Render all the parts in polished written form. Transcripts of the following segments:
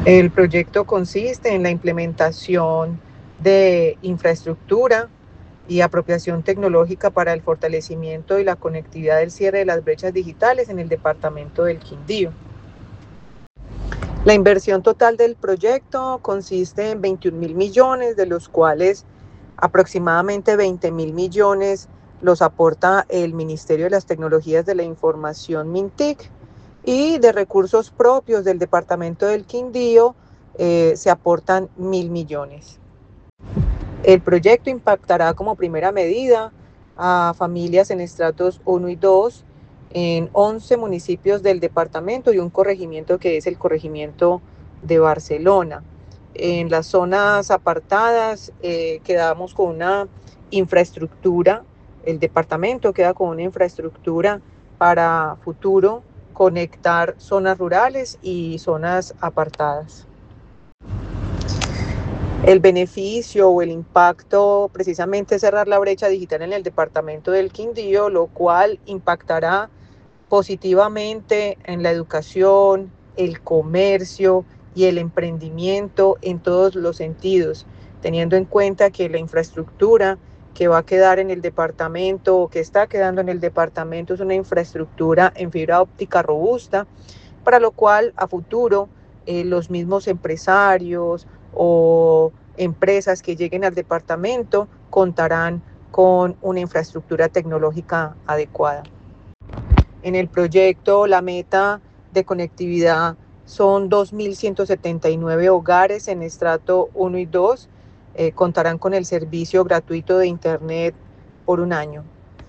El proyecto consiste en la implementación de infraestructura y apropiación tecnológica para el fortalecimiento y la conectividad del cierre de las brechas digitales en el departamento del Quindío. La inversión total del proyecto consiste en 21.000 millones, de los cuales aproximadamente 20.000 millones los aporta el Ministerio de las Tecnologías de la Información, MINTIC, y de recursos propios del departamento del Quindío se aportan 1.000 millones. El proyecto impactará como primera medida a familias en estratos 1 y 2 en 11 municipios del departamento y un corregimiento que es el corregimiento de Barcelona. En las zonas apartadas quedamos con una infraestructura, el departamento queda con una infraestructura para futuro conectar zonas rurales y zonas apartadas. El beneficio o el impacto precisamente es cerrar la brecha digital en el departamento del Quindío, lo cual impactará positivamente en la educación, el comercio y el emprendimiento en todos los sentidos, teniendo en cuenta que la infraestructura que va a quedar en el departamento o que está quedando en el departamento es una infraestructura en fibra óptica robusta, para lo cual a futuro los mismos empresarios o empresas que lleguen al departamento contarán con una infraestructura tecnológica adecuada. En el proyecto, la meta de conectividad son 2.179 hogares en estrato 1 y 2. Contarán con el servicio gratuito de Internet por un año.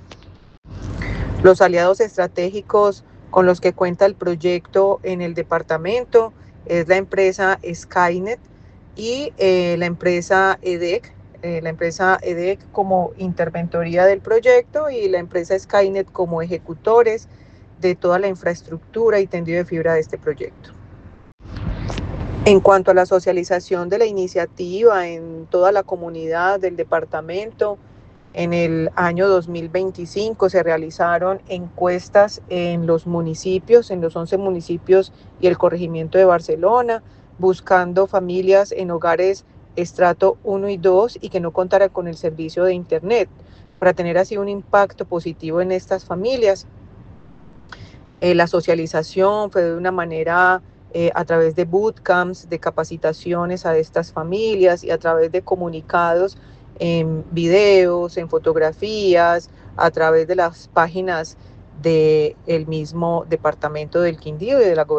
Los aliados estratégicos con los que cuenta el proyecto en el departamento es la empresa Skynet y la empresa EDEC. La empresa EDEC como interventoría del proyecto y la empresa Skynet como ejecutores de toda la infraestructura y tendido de fibra de este proyecto. En cuanto a la socialización de la iniciativa en toda la comunidad del departamento, en el año 2025 se realizaron encuestas en los municipios, en los 11 municipios y el corregimiento de Barcelona, buscando familias en hogares estrato 1 y 2 y que no contaran con el servicio de Internet, para tener así un impacto positivo en estas familias. La socialización fue de una manera a través de bootcamps, de capacitaciones a estas familias y a través de comunicados en videos, en fotografías, a través de las páginas del mismo departamento del Quindío y de la